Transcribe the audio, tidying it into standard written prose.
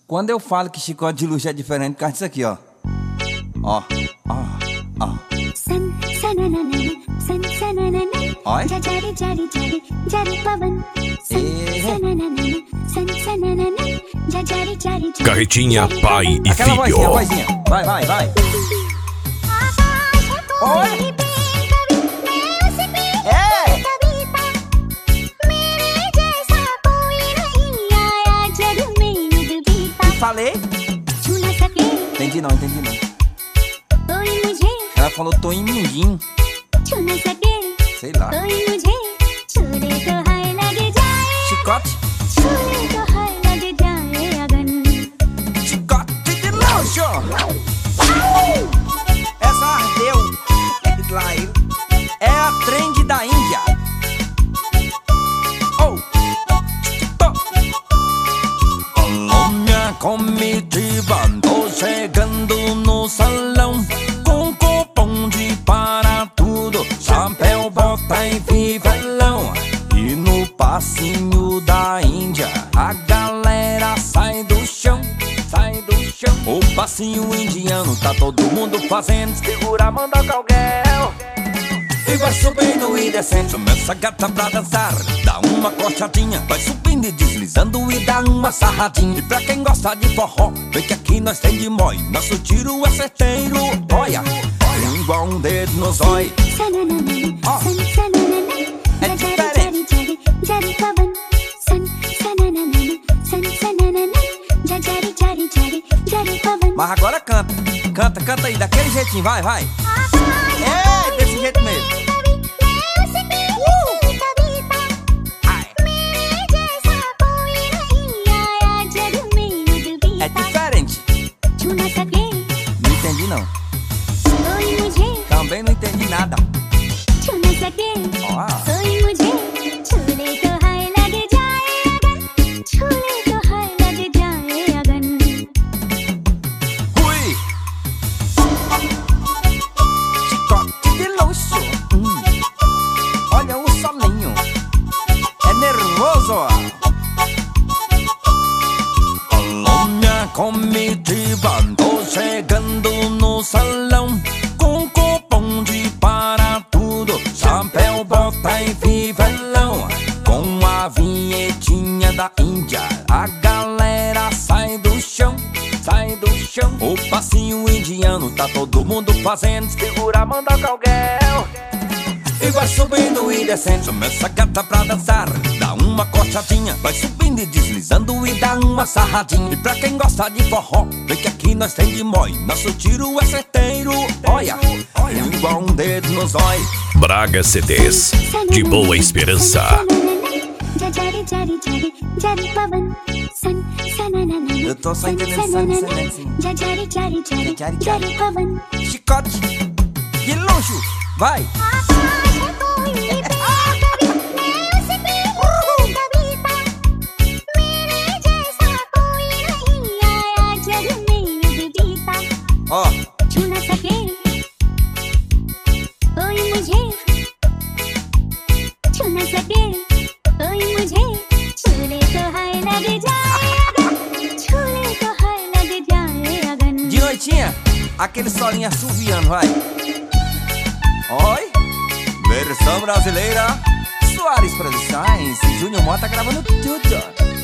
Quando eu falo que chicote de luxo é diferente, por causa disso aqui, ó. Ó, ó, ó. Oi? Carretinha, pai e Aquela filho. vozinha. Vai, vai, vai. Oi? É! Falei? Entendi não, entendi não. Ela falou tô em mindinho. Sei lá. Chicote? Chicote de luxo! Essa ardeu. É a trend da Índia. Oh! Alô, minha comitiva, tô chegando no salão com cupom de para tudo, chapéu, bota e fivelão. E no passinho da Índia a galera sai do chão, sai do chão. O passinho indiano tá todo mundo fazendo, segura, manda calguel. E vai subindo e descendo, chama essa gata pra dançar, dá uma coxadinha, vai subindo e deslizando e dá uma sarradinha. E pra quem gosta de forró, vê que aqui nós tem de mói, nosso tiro é certeiro. Olha, igual um dedo no zói. Ó, é diferente. Mas agora canta, canta, canta aí, daquele jeitinho, vai, vai. É, desse jeito mesmo. É diferente. Não entendi não. Também não entendi nada. Ó. Ui. Chicote de luxo. Olha o solinho. É nervoso. Alô, minha comitiva, tô chegando no salão com cupom de para tudo, chapéu, bota e fivelão. Com a vinhetinha da Índia a galera sai do chão, sai do chão. O passinho indiano tá todo mundo fazendo, segura, manda calguel. E vai subindo e descendo, chama essa gata pra dançar, dá uma coxadinha, vai subindo e deslizando e dá uma sarradinha. E pra quem gosta de forró, vê que aqui nós tem de mói, nosso tiro é certeiro. Olha, igual um dedo no zói. Braga CDs, de Boa Esperança. Eu tô só entendendo chicote de luxo, vai. Ó. De noitinha, aquele solinho assoviando, vai. Oi, versão brasileira, Soares Produções, Júnior Mota gravando tudo.